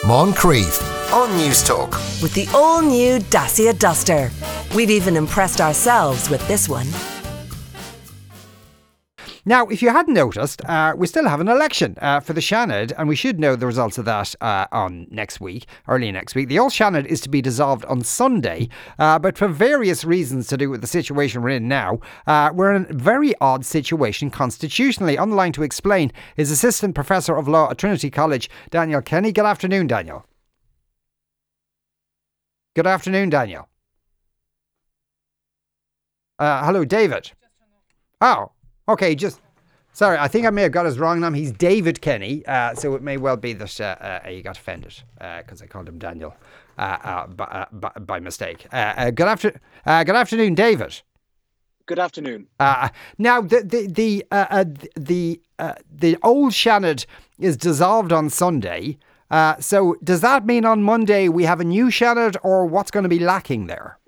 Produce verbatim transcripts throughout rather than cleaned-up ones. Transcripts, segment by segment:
Moncrief on News Talk. With the all-new Dacia Duster. We've even impressed ourselves with this one. Now, if you hadn't noticed, uh, we still have an election uh, for the Seanad, and we should know the results of that uh, on next week, early next week. The Old Seanad is to be dissolved on Sunday, uh, but for various reasons to do with the situation we're in now, uh, we're in a very odd situation constitutionally. On the line to explain is Assistant Professor of Law at Trinity College, Daniel Kenny. Good afternoon, Daniel. Good afternoon, Daniel. Uh, hello, David. Oh. Okay, just, sorry, I think I may have got his wrong name. He's David Kenny, uh, so it may well be that uh, uh, you got offended because uh, I called him Daniel uh, uh, by, uh, by, by mistake. Uh, uh, good, after, uh, good afternoon, David. Good afternoon. Uh, now, the the the uh, uh, the uh, the old Seanad is dissolved on Sunday. Uh, so does that mean on Monday we have a new Seanad, or what's going to be lacking there?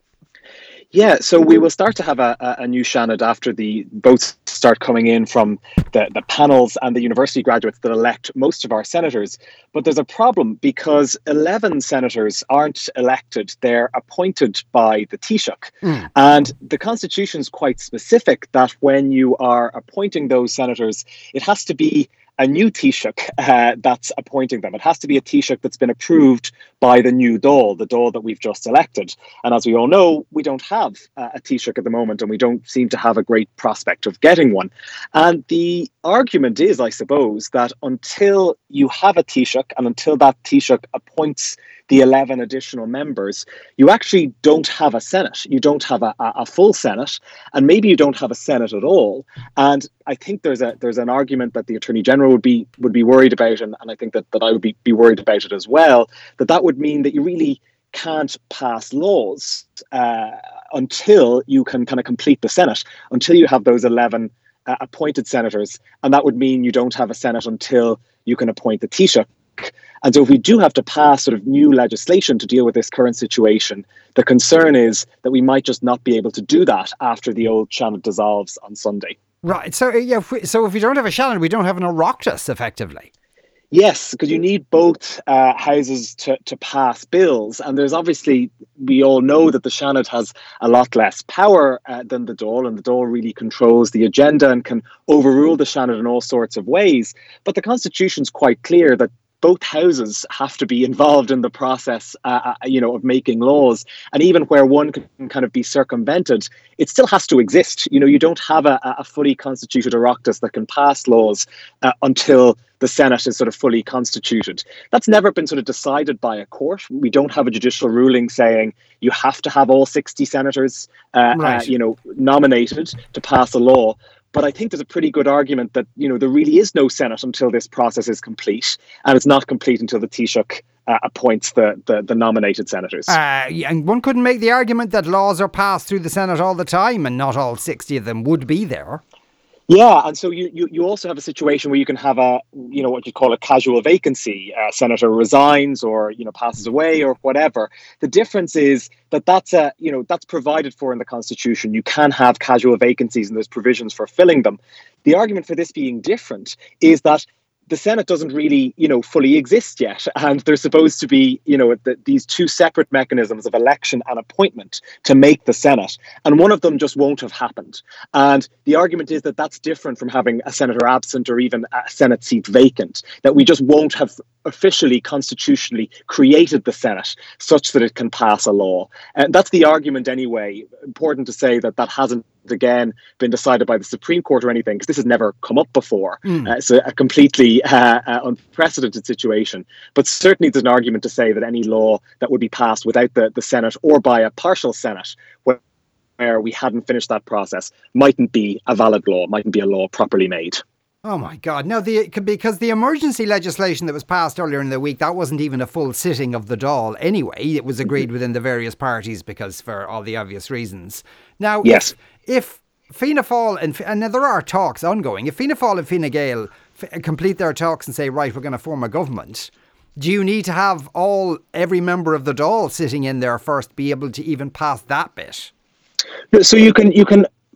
Yeah, so we will start to have a, a new Seanad after the votes start coming in from the, the panels and the university graduates that elect most of our senators. But there's a problem because eleven senators aren't elected, they're appointed by the Taoiseach. Mm. And the constitution is quite specific that when you are appointing those senators, it has to be a new Taoiseach uh, that's appointing them. It has to be a Taoiseach that's been approved by the new Dáil, the Dáil that we've just elected. And as we all know, we don't have uh, a Taoiseach at the moment, and we don't seem to have a great prospect of getting one. And the argument is, I suppose, that until you have a Taoiseach and until that Taoiseach appoints the eleven additional members, you actually don't have a Senate. You don't have a, a, a full Senate, and maybe you don't have a Senate at all. And I think there's a there's an argument that the Attorney General would be would be worried about, and, and I think that, that I would be, be worried about it as well, that that would mean that you really can't pass laws uh, until you can kind of complete the Senate, until you have those eleven uh, appointed senators. And that would mean you don't have a Senate until you can appoint the Taoiseach. And so if we do have to pass sort of new legislation to deal with this current situation, the concern is that we might just not be able to do that after the old Seanad dissolves on Sunday. Right. So, yeah, if we, so if we don't have a Seanad, we don't have an Oireachtas, effectively. Yes, because you need both uh, houses to, to pass bills. And there's obviously, we all know that the Seanad has a lot less power uh, than the Dáil, and the Dáil really controls the agenda and can overrule the Seanad in all sorts of ways. But the Constitution's quite clear that both houses have to be involved in the process, uh, you know, of making laws. And even where one can kind of be circumvented, it still has to exist. You know, you don't have a, a fully constituted Oireachtas that can pass laws uh, until the Senate is sort of fully constituted. That's never been sort of decided by a court. We don't have a judicial ruling saying you have to have all sixty senators, uh, right. uh, you know, nominated to pass a law. But I think there's a pretty good argument that, you know, there really is no Senate until this process is complete, and it's not complete until the Taoiseach uh, appoints the, the, the nominated senators. Uh, and one couldn't make the argument that laws are passed through the Senate all the time and not all sixty of them would be there. Yeah, and so you, you, you also have a situation where you can have a, you know, what you call a casual vacancy. A senator resigns or, you know, passes away or whatever. The difference is that that's a, you know, that's provided for in the Constitution. You can have casual vacancies and there's provisions for filling them. The argument for this being different is that the Senate doesn't really, you know, fully exist yet. And there's supposed to be, you know, the, these two separate mechanisms of election and appointment to make the Senate. And one of them just won't have happened. And the argument is that that's different from having a senator absent or even a Senate seat vacant, that we just won't have officially, constitutionally created the Senate such that it can pass a law. And that's the argument anyway. Important to say that that hasn't again been decided by the Supreme Court or anything, because this has never come up before. Mm. Uh, it's a, a completely uh, uh, unprecedented situation. But certainly there's an argument to say that any law that would be passed without the, the Senate or by a partial Senate, where, where we hadn't finished that process, mightn't be a valid law, mightn't be a law properly made. Oh my God. No, the because the emergency legislation that was passed earlier in the week, that wasn't even a full sitting of the Dáil anyway. It was agreed within the various parties because for all the obvious reasons. Now, yes. if, if Fianna Fáil, and, and there are talks ongoing, if Fianna Fáil and Fine Gael f- complete their talks and say, right, we're going to form a government, do you need to have all, every member of the Dáil sitting in there first be able to even pass that bit? So you can, you can,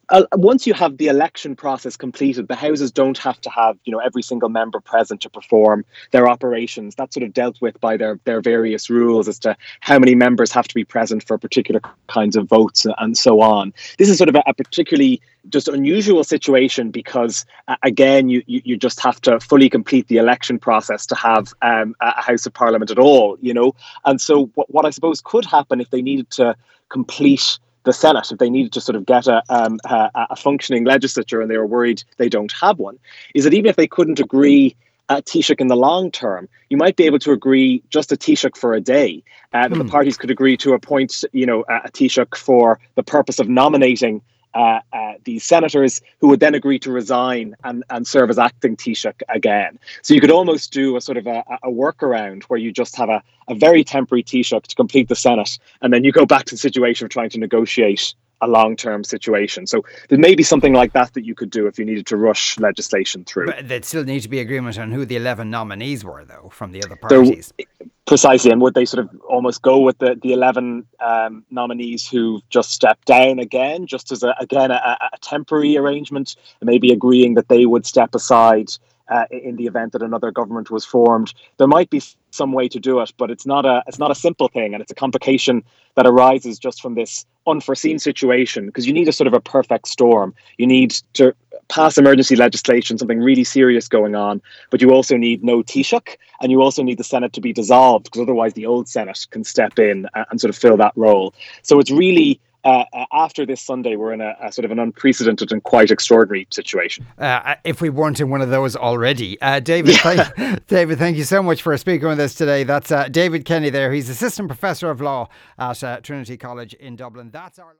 Uh, once you have the election process completed, the houses don't have to have, you know, every single member present to perform their operations. That's sort of dealt with by their their various rules as to how many members have to be present for particular kinds of votes and so on. This is sort of a, a particularly just unusual situation because, uh, again, you, you you just have to fully complete the election process to have um, a House of Parliament at all, you know. And so what, what I suppose could happen if they needed to complete the Senate, if they needed to sort of get a, um, a, a functioning legislature and they were worried they don't have one, is that even if they couldn't agree a Taoiseach in the long term, you might be able to agree just a Taoiseach for a day. Uh, that mm. the parties could agree to appoint, you know, a, a Taoiseach for the purpose of nominating Uh, uh, these senators, who would then agree to resign and, and serve as acting Taoiseach again. So you could almost do a sort of a, a workaround where you just have a, a very temporary Taoiseach to complete the Senate, and then you go back to the situation of trying to negotiate a long-term situation. So there may be something like that that you could do if you needed to rush legislation through. But there'd still need to be agreement on who the eleven nominees were, though, from the other parties. There, precisely, and would they sort of almost go with the, the eleven um, nominees who just stepped down again, just as, a, again, a, a temporary arrangement, and maybe agreeing that they would step aside uh, in the event that another government was formed? There might be some way to do it, but it's not a it's not a simple thing, and it's a complication that arises just from this unforeseen situation, because you need a sort of a perfect storm. You need to pass emergency legislation, something really serious going on, but you also need no Taoiseach, and you also need the Senate to be dissolved, because otherwise the old Senate can step in and, and sort of fill that role. So it's really Uh, after this Sunday, we're in a, a sort of an unprecedented and quite extraordinary situation. Uh, if we weren't in one of those already. Uh, David, yeah. thank, David, thank you so much for speaking with us today. That's uh, David Kenny there. He's Assistant Professor of Law at uh, Trinity College in Dublin. That's our...